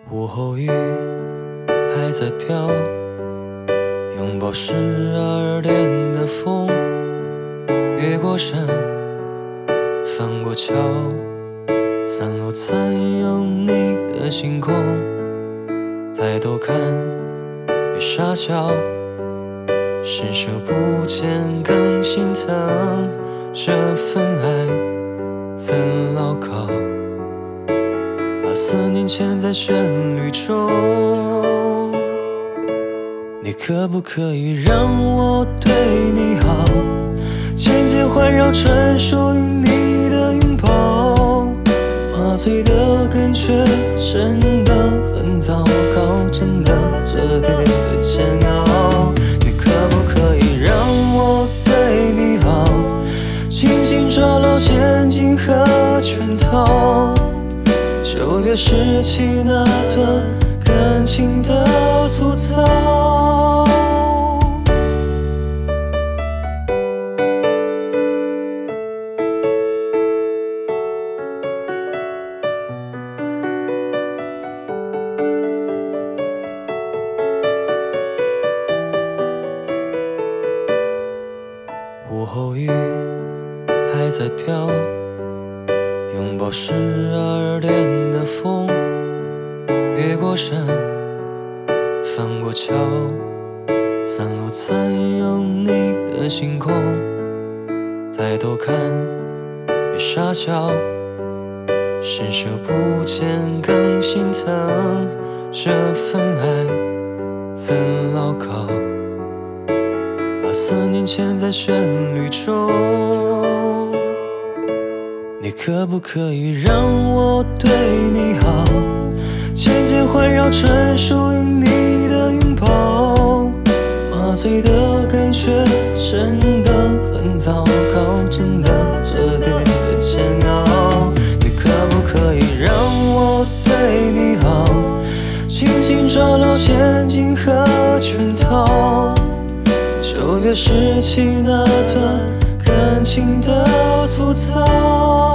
午后雨还在飘，拥抱12点的风，越过山，翻过桥，散落残有你的星空。抬头看，越傻笑，伸手不见更心疼，这份爱怎牢靠？把思念嵌在旋律中，你可不可以让我对你好？渐渐环绕成属于你的拥抱，麻醉的感觉真的很糟糕，真的特别的煎熬。你可不可以让我对你好？紧紧抓牢陷阱和圈套。9月17那段感情的粗糙。午后雨还在飘，拥抱12点的风，越过山，翻过桥，散落残有你的星空。抬头看，越傻笑，伸手不见更心疼，这份爱怎牢靠？把思念嵌在旋律中，你可不可以让我对你好？渐渐环绕成属于你的拥抱，麻醉的感觉真的很糟糕，真的特别的煎熬。你可不可以让我对你好？紧紧抓牢陷阱和圈套。9月17那段感情的粗糙。